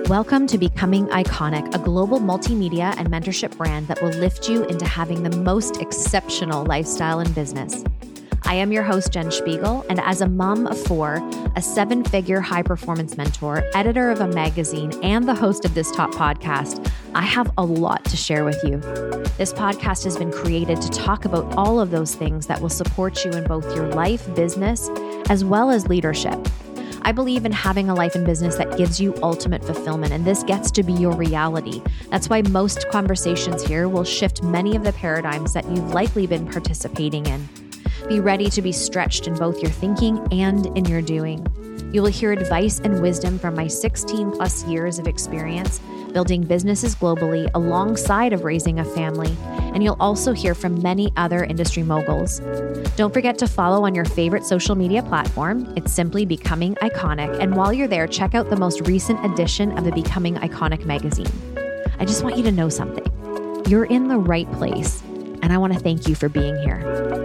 Welcome to Becoming Iconic, a global multimedia and mentorship brand that will lift you into having the most exceptional lifestyle in business. I am your host, Jen Spiegel, and as a mom of four, a seven-figure high-performance mentor, editor of a magazine, and the host of this top podcast, I have a lot to share with you. This podcast has been created to talk about all of those things that will support you in both your life, business, as well as leadership. I believe in having a life and business that gives you ultimate fulfillment, and this gets to be your reality. That's why most conversations here will shift many of the paradigms that you've likely been participating in. Be ready to be stretched in both your thinking and in your doing. You will hear advice and wisdom from my 16 plus years of experience building businesses globally alongside of raising a family, and you'll also hear from many other industry moguls. Don't forget to follow on your favorite social media platform. It's simply Becoming Iconic, and while you're there, check out the most recent edition of the Becoming Iconic magazine. I just want you to know something. You're in the right place, and I want to thank you for being here.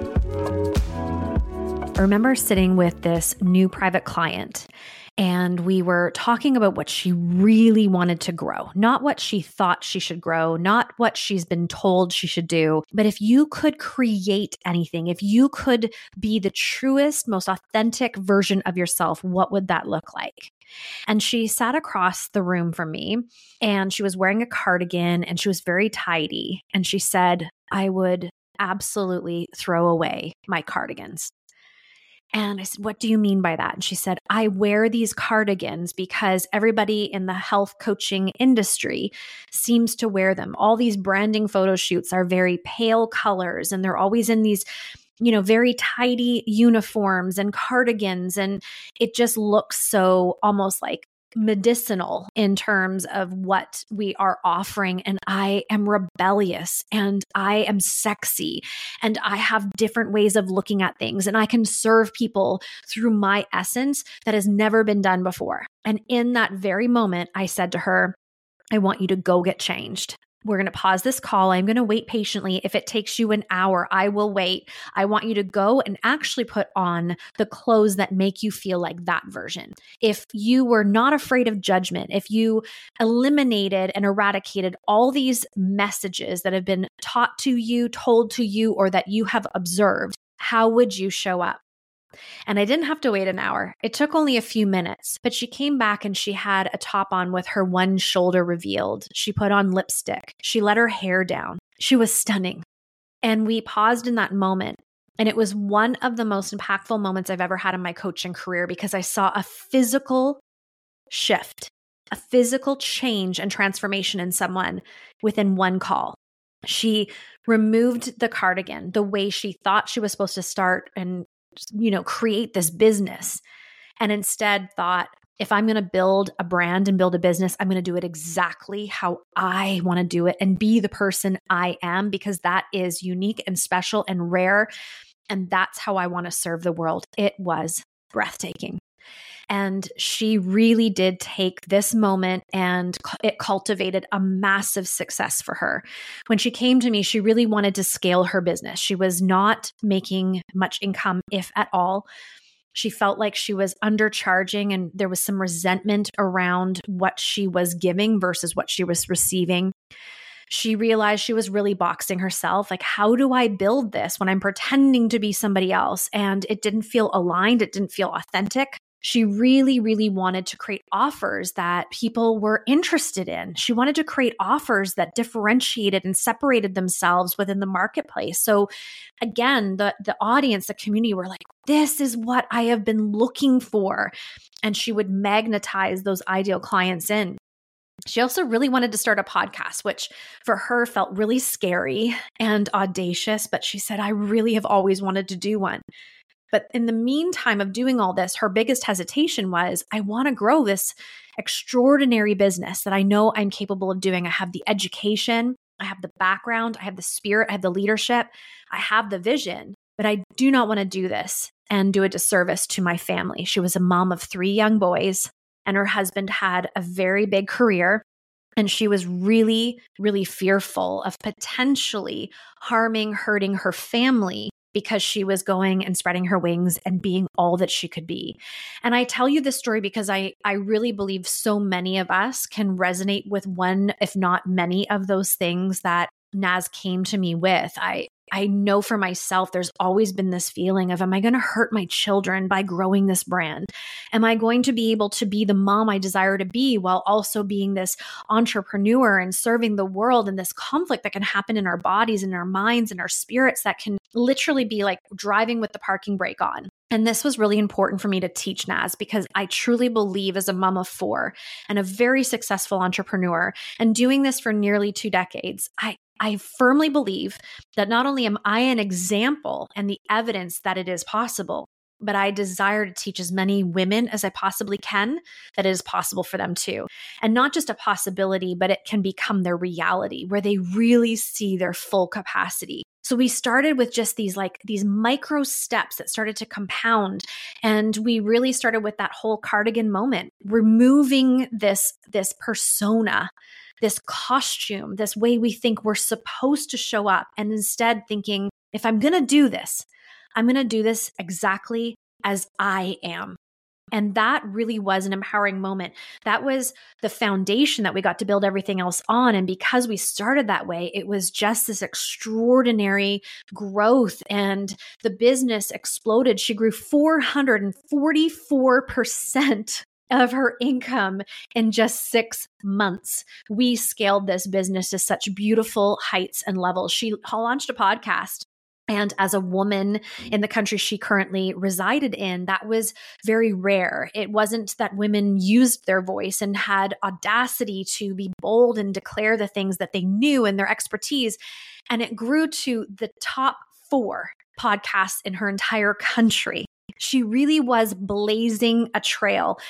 I remember sitting with this new private client, and we were talking about what she really wanted to grow, not what she thought she should grow, not what she's been told she should do, but if you could create anything, if you could be the truest, most authentic version of yourself, what would that look like? And she sat across the room from me, and she was wearing a cardigan, and she was very tidy. And she said, I would absolutely throw away my cardigans. And I said, what do you mean by that? And she said, I wear these cardigans because everybody in the health coaching industry seems to wear them. All these branding photo shoots are very pale colors, and they're always in these, very tidy uniforms and cardigans. And it just looks so almost like medicinal in terms of what we are offering. And I am rebellious, and I am sexy, and I have different ways of looking at things, and I can serve people through my essence that has never been done before. And in that very moment, I said to her, I want you to go get changed. We're going to pause this call. I'm going to wait patiently. If it takes you an hour, I will wait. I want you to go and actually put on the clothes that make you feel like that version. If you were not afraid of judgment, if you eliminated and eradicated all these messages that have been taught to you, told to you, or that you have observed, how would you show up? And I didn't have to wait an hour. It took only a few minutes, but she came back and she had a top on with her one shoulder revealed. She put on lipstick. She let her hair down. She was stunning. And we paused in that moment. And it was one of the most impactful moments I've ever had in my coaching career because I saw a physical shift, a physical change and transformation in someone within one call. She removed the cardigan the way she thought she was supposed to start and create this business, and instead thought, if I'm going to build a brand and build a business, I'm going to do it exactly how I want to do it and be the person I am, because that is unique and special and rare. And that's how I want to serve the world. It was breathtaking. And she really did take this moment, and it cultivated a massive success for her. When she came to me, she really wanted to scale her business. She was not making much income, if at all. She felt like she was undercharging, and there was some resentment around what she was giving versus what she was receiving. She realized she was really boxing herself. Like, how do I build this when I'm pretending to be somebody else? And it didn't feel aligned. It didn't feel authentic. She really, really wanted to create offers that people were interested in. She wanted to create offers that differentiated and separated themselves within the marketplace. So again, the audience, the community were like, this is what I have been looking for. And she would magnetize those ideal clients in. She also really wanted to start a podcast, which for her felt really scary and audacious. But she said, I really have always wanted to do one. But in the meantime of doing all this, her biggest hesitation was, I want to grow this extraordinary business that I know I'm capable of doing. I have the education, I have the background, I have the spirit, I have the leadership, I have the vision, but I do not want to do this and do a disservice to my family. She was a mom of 3 young boys, and her husband had a very big career. And she was really, really fearful of potentially hurting her family because she was going and spreading her wings and being all that she could be. And I tell you this story because I really believe so many of us can resonate with one, if not many of those things that Naz came to me with. I know for myself, there's always been this feeling of, am I going to hurt my children by growing this brand? Am I going to be able to be the mom I desire to be while also being this entrepreneur and serving the world, and this conflict that can happen in our bodies and our minds and our spirits that can literally be like driving with the parking brake on? And this was really important for me to teach Naz, because I truly believe, as a mom of 4 and a very successful entrepreneur, and doing this for nearly 2 decades, I firmly believe that not only am I an example and the evidence that it is possible, but I desire to teach as many women as I possibly can that it is possible for them too. And not just a possibility, but it can become their reality, where they really see their full capacity. So we started with just these micro steps that started to compound. And we really started with that whole cardigan moment, removing this persona, this costume, this way we think we're supposed to show up, and instead thinking, if I'm going to do this, I'm going to do this exactly as I am. And that really was an empowering moment. That was the foundation that we got to build everything else on. And because we started that way, it was just this extraordinary growth, and the business exploded. She grew 444% of her income in just 6 months. We scaled this business to such beautiful heights and levels. She launched a podcast. And as a woman in the country she currently resided in, that was very rare. It wasn't that women used their voice and had audacity to be bold and declare the things that they knew and their expertise. And it grew to the top 4 podcasts in her entire country. She really was blazing a trail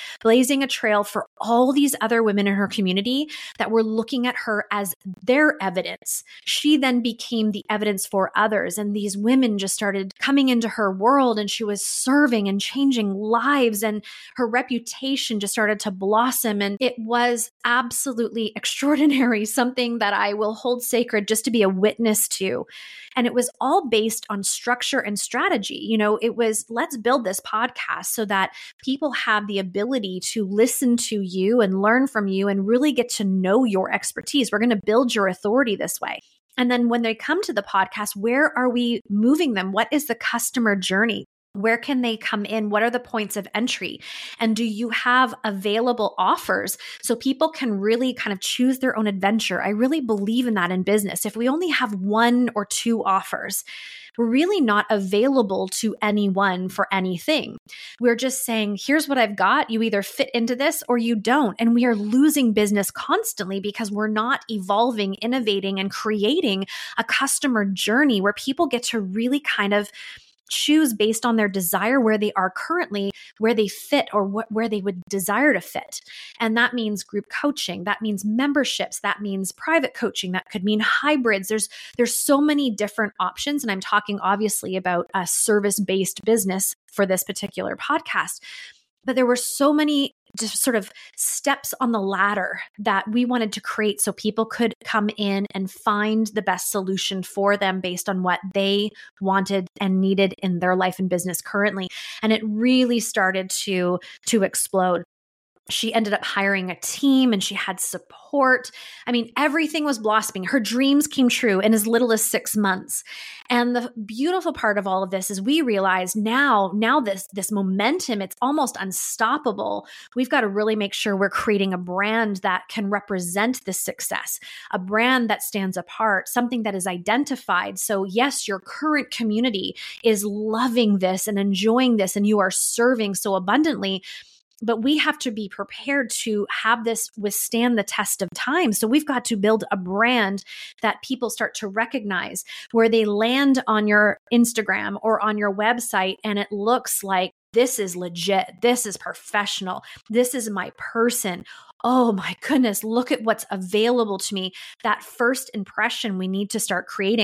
for all these other women in her community that were looking at her as their evidence. She then became the evidence for others. And these women just started coming into her world, and she was serving and changing lives, and her reputation just started to blossom. And it was absolutely extraordinary, something that I will hold sacred just to be a witness to. And it was all based on structure and strategy. It was, let's build this podcast so that people have the ability to listen to you and learn from you and really get to know your expertise. We're going to build your authority this way. And then when they come to the podcast, where are we moving them? What is the customer journey? Where can they come in? What are the points of entry? And do you have available offers so people can really kind of choose their own adventure? I really believe in that in business. If we only have 1 or 2 offers, we're really not available to anyone for anything. We're just saying, here's what I've got. You either fit into this or you don't. And we are losing business constantly because we're not evolving, innovating, and creating a customer journey where people get to really kind of choose based on their desire, where they are currently, where they fit, or where they would desire to fit. And that means group coaching. That means memberships. That means private coaching. That could mean hybrids. There's so many different options. And I'm talking obviously about a service-based business for this particular podcast. But there were so many just sort of steps on the ladder that we wanted to create so people could come in and find the best solution for them based on what they wanted and needed in their life and business currently. And it really started to explode. She ended up hiring a team, and she had support. I mean, everything was blossoming. Her dreams came true in as little as 6 months. And the beautiful part of all of this is we realize now this momentum, it's almost unstoppable. We've got to really make sure we're creating a brand that can represent this success, a brand that stands apart, something that is identified. So yes, your current community is loving this and enjoying this, and you are serving so abundantly. But we have to be prepared to have this withstand the test of time. So we've got to build a brand that people start to recognize, where they land on your Instagram or on your website and it looks like, this is legit. This is professional. This is my person. Oh my goodness, look at what's available to me. That first impression we need to start creating.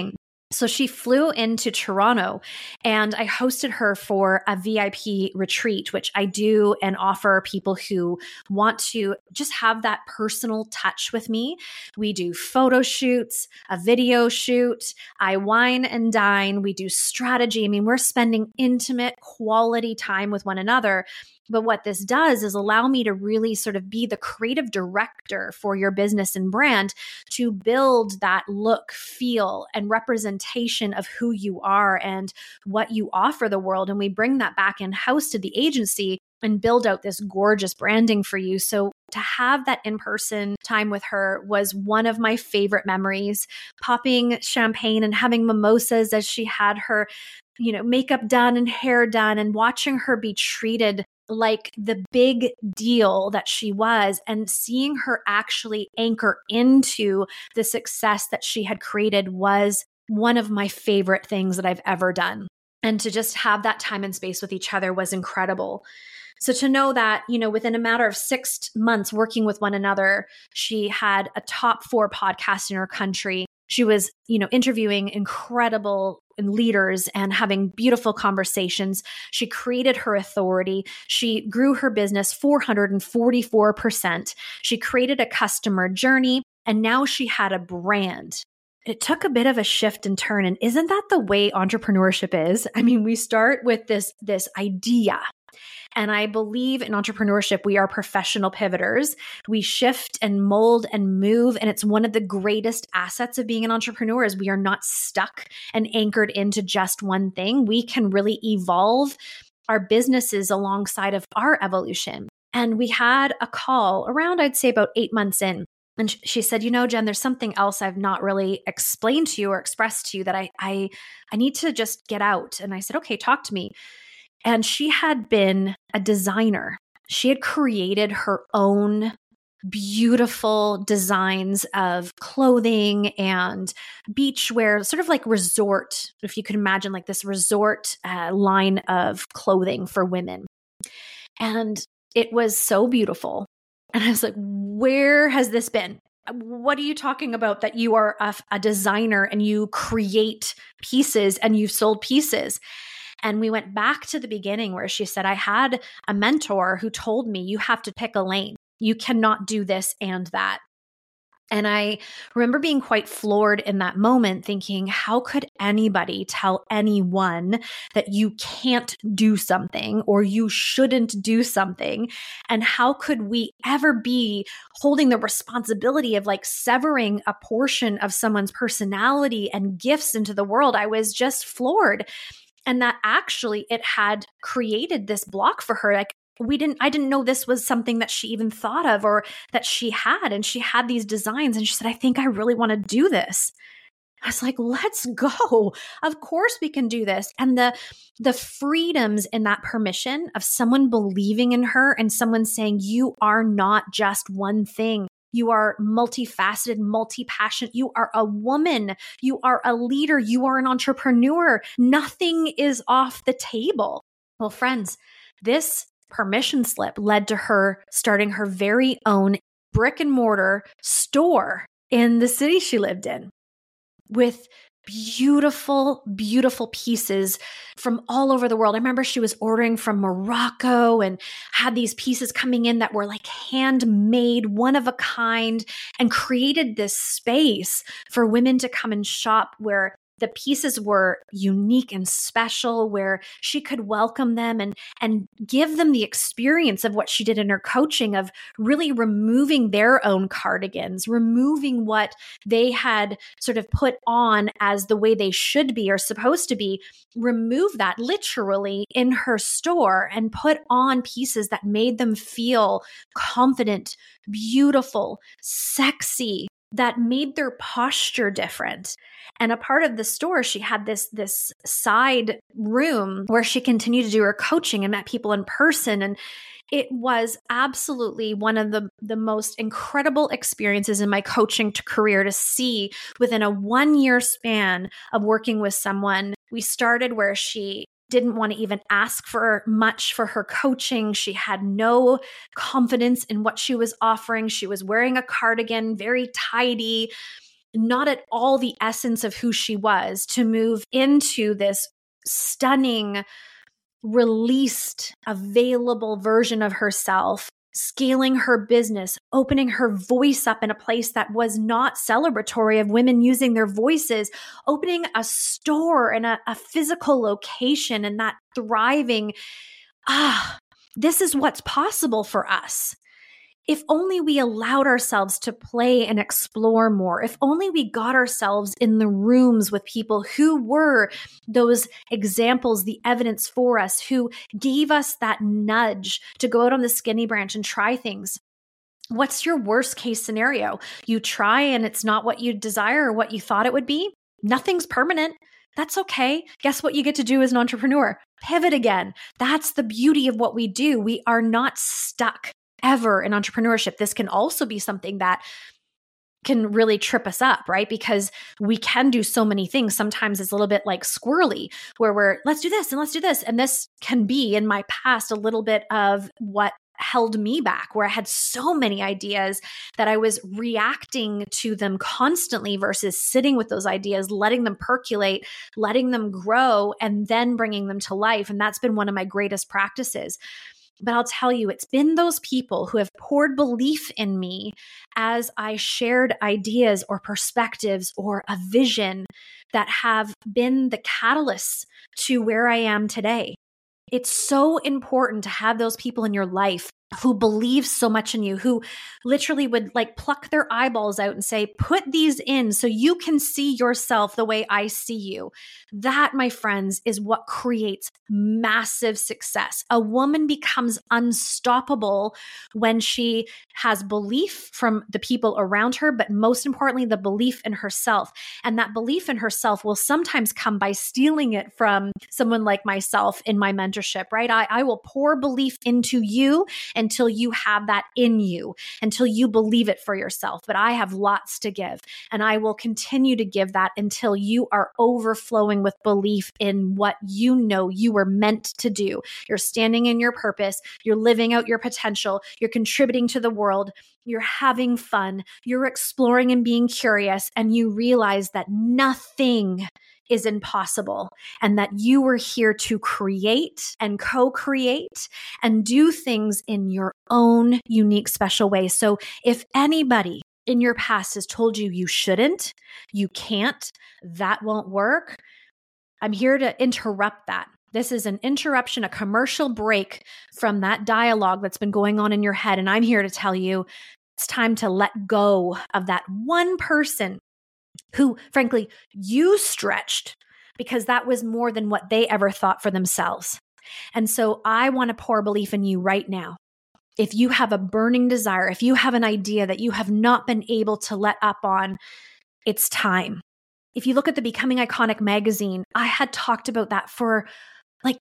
So she flew into Toronto and I hosted her for a VIP retreat, which I do and offer people who want to just have that personal touch with me. We do photo shoots, a video shoot, I wine and dine, we do strategy. I mean, we're spending intimate quality time with one another. But what this does is allow me to really sort of be the creative director for your business and brand to build that look, feel, and representation of who you are and what you offer the world. And we bring that back in-house to the agency and build out this gorgeous branding for you. So to have that in-person time with her was one of my favorite memories. Popping champagne and having mimosas as she had her, makeup done and hair done, and watching her be treated like the big deal that she was, and seeing her actually anchor into the success that she had created was one of my favorite things that I've ever done. And to just have that time and space with each other was incredible. So to know that, within a matter of 6 months working with one another, she had a top 4 podcast in her country. She was, interviewing incredible leaders and having beautiful conversations. She created her authority. She grew her business 444%. She created a customer journey, and now she had a brand. It took a bit of a shift and turn. And isn't that the way entrepreneurship is? I mean, we start with this idea. And I believe in entrepreneurship, we are professional pivoters. We shift and mold and move. And it's one of the greatest assets of being an entrepreneur is we are not stuck and anchored into just one thing. We can really evolve our businesses alongside of our evolution. And we had a call around, I'd say about 8 months in. And she said, Jen, there's something else I've not really explained to you or expressed to you that I need to just get out. And I said, okay, talk to me. And she had been a designer. She had created her own beautiful designs of clothing and beachwear, sort of like resort, if you could imagine like this resort line of clothing for women. And it was so beautiful. And I was like, where has this been? What are you talking about that you are a designer and you create pieces and you've sold pieces? And we went back to the beginning where she said, I had a mentor who told me you have to pick a lane. You cannot do this and that. And I remember being quite floored in that moment, thinking, how could anybody tell anyone that you can't do something or you shouldn't do something? And how could we ever be holding the responsibility of like severing a portion of someone's personality and gifts into the world? I was just floored. And that actually it had created this block for her. Like I didn't know this was something that she even thought of or that she had. And she had these designs and she said, I think I really want to do this. I was like, let's go. Of course we can do this. And the freedoms in that permission of someone believing in her and someone saying, you are not just one thing. You are multifaceted, multi-passionate. You are a woman. You are a leader. You are an entrepreneur. Nothing is off the table. Well, friends, this permission slip led to her starting her very own brick and mortar store in the city she lived in with beautiful, beautiful pieces from all over the world. I remember she was ordering from Morocco and had these pieces coming in that were like handmade, one of a kind, and created this space for women to come and shop where the pieces were unique and special, where she could welcome them and give them the experience of what she did in her coaching of really removing their own cardigans, removing what they had sort of put on as the way they should be or supposed to be, remove that literally in her store and put on pieces that made them feel confident, beautiful, sexy, that made their posture different. And a part of the store, she had this side room where she continued to do her coaching and met people in person. And it was absolutely one of the most incredible experiences in my coaching career to see within a 1-year span of working with someone. We started where she didn't want to even ask for much for her coaching. She had no confidence in what she was offering. She was wearing a cardigan, very tidy. not at all the essence of who she was, to move into this stunning, released, available version of herself, scaling her business, opening her voice up in a place that was not celebratory of women using their voices, opening a store in a physical location, and that thriving. This is what's possible for us. If only we allowed ourselves to play and explore more, if only we got ourselves in the rooms with people who were those examples, the evidence for us, who gave us that nudge to go out on the skinny branch and try things. What's your worst case scenario? You try and it's not what you desire or what you thought it would be. Nothing's permanent. That's okay. Guess what you get to do as an entrepreneur? Pivot again. That's the beauty of what we do. We are not stuck ever in entrepreneurship. This can also be something that can really trip us up, right? Because we can do so many things. Sometimes it's a little bit like squirrely, where we're, let's do this and let's do this. And this can be, in my past, a little bit of what held me back, where I had so many ideas that I was reacting to them constantly versus sitting with those ideas, letting them percolate, letting them grow, and then bringing them to life. And that's been one of my greatest practices. But I'll tell you, it's been those people who have poured belief in me as I shared ideas or perspectives or a vision that have been the catalysts to where I am today. It's so important to have those people in your life who believe so much in you, who literally would like pluck their eyeballs out and say, put these in so you can see yourself the way I see you. That, my friends, is what creates massive success. A woman becomes unstoppable when she has belief from the people around her, but most importantly, the belief in herself. And that belief in herself will sometimes come by stealing it from someone like myself in my mentorship, right? I will pour belief into you until you have that in you, until you believe it for yourself. But I have lots to give, and I will continue to give that until you are overflowing with belief in what you know you were meant to do. You're standing in your purpose, you're living out your potential, you're contributing to the world, you're having fun, you're exploring and being curious, and you realize that nothing is impossible, and that you were here to create and co-create and do things in your own unique, special way. So if anybody in your past has told you you shouldn't, you can't, that won't work, I'm here to interrupt that. This is an interruption, a commercial break from that dialogue that's been going on in your head. And I'm here to tell you it's time to let go of that one person who, frankly, you stretched because that was more than what they ever thought for themselves. And so I want to pour belief in you right now. If you have a burning desire, if you have an idea that you have not been able to let up on, it's time. If you look at the Becoming Iconic magazine, I had talked about that for like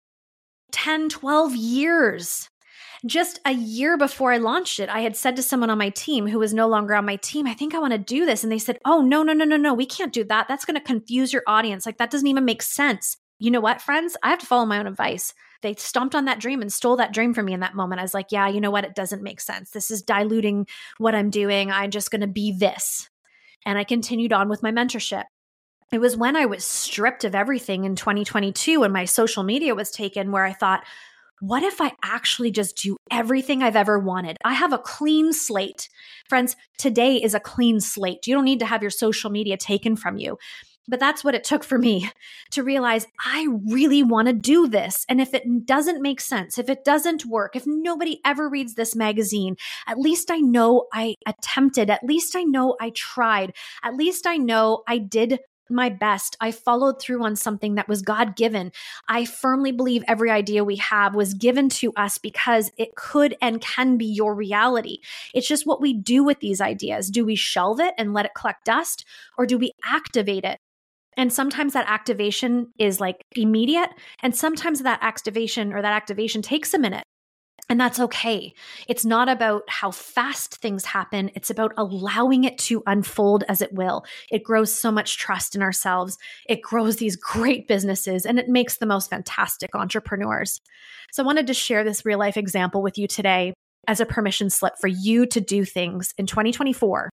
10, 12 years. Just a year before I launched it, I had said to someone on my team who was no longer on my team, I think I want to do this. And they said, oh, no, we can't do that. That's going to confuse your audience. Like, that doesn't even make sense. You know what, friends? I have to follow my own advice. They stomped on that dream and stole that dream from me in that moment. I was like, yeah, you know what? It doesn't make sense. This is diluting what I'm doing. I'm just going to be this. And I continued on with my mentorship. It was when I was stripped of everything in 2022 and my social media was taken, where I thought, what if I actually just do everything I've ever wanted? I have a clean slate. Friends, today is a clean slate. You don't need to have your social media taken from you. But that's what it took for me to realize I really want to do this. And if it doesn't make sense, if it doesn't work, if nobody ever reads this magazine, at least I know I attempted. At least I know I tried. At least I know I did my best. I followed through on something that was God-given. I firmly believe every idea we have was given to us because it could and can be your reality. It's just what we do with these ideas. Do we shelve it and let it collect dust, or do we activate it? And sometimes that activation is like immediate, and sometimes that activation takes a minute. And that's okay. It's not about how fast things happen. It's about allowing it to unfold as it will. It grows so much trust in ourselves. It grows these great businesses, and it makes the most fantastic entrepreneurs. So I wanted to share this real life example with you today as a permission slip for you to do things in 2024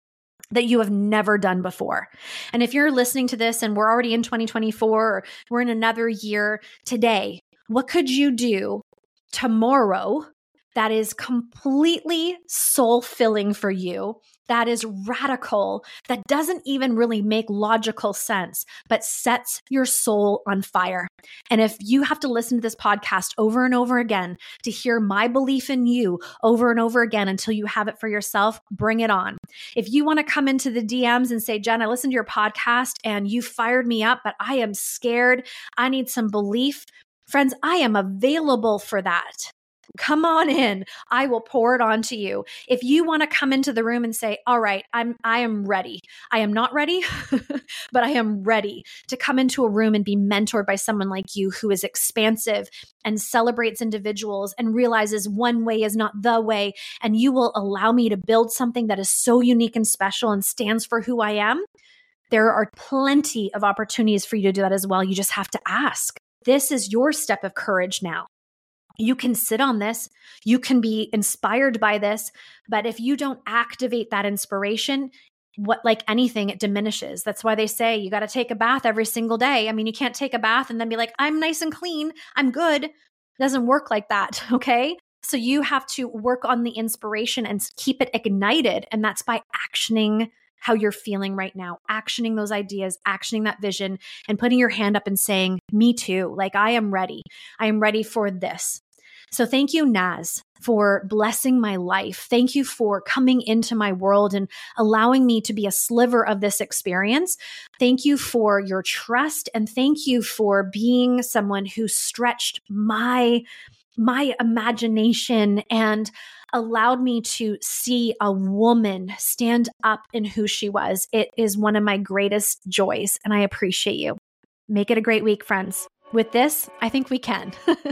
that you have never done before. And if you're listening to this and we're already in 2024 or we're in another year today, what could you do tomorrow that is completely soul-filling for you, that is radical, that doesn't even really make logical sense, but sets your soul on fire? And if you have to listen to this podcast over and over again to hear my belief in you over and over again until you have it for yourself, bring it on. If you want to come into the DMs and say, Jen, I listened to your podcast and you fired me up, but I am scared, I need some belief. Friends, I am available for that. Come on in. I will pour it onto you. If you want to come into the room and say, all right, I am ready. I am not ready, but I am ready to come into a room and be mentored by someone like you who is expansive and celebrates individuals and realizes one way is not the way. And you will allow me to build something that is so unique and special and stands for who I am. There are plenty of opportunities for you to do that as well. You just have to ask. This is your step of courage now. You can sit on this, you can be inspired by this, but if you don't activate that inspiration, like anything, it diminishes. That's why they say you got to take a bath every single day. I mean, you can't take a bath and then be like, I'm nice and clean, I'm good. It doesn't work like that, okay? So you have to work on the inspiration and keep it ignited, and that's by actioning how you're feeling right now, actioning those ideas, actioning that vision, and putting your hand up and saying, me too, like I am ready. I am ready for this. So thank you, Naz, for blessing my life. Thank you for coming into my world and allowing me to be a sliver of this experience. Thank you for your trust, and thank you for being someone who stretched my imagination and allowed me to see a woman stand up in who she was. It is one of my greatest joys, and I appreciate you. Make it a great week, friends. With this, I think we can.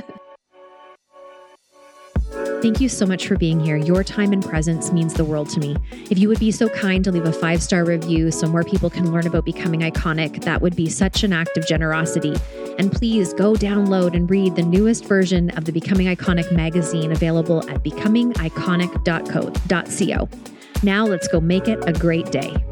Thank you so much for being here. Your time and presence means the world to me. If you would be so kind to leave a 5-star review so more people can learn about becoming iconic, that would be such an act of generosity. And please go download and read the newest version of the Becoming Iconic magazine, available at becomingiconic.co. Now let's go make it a great day.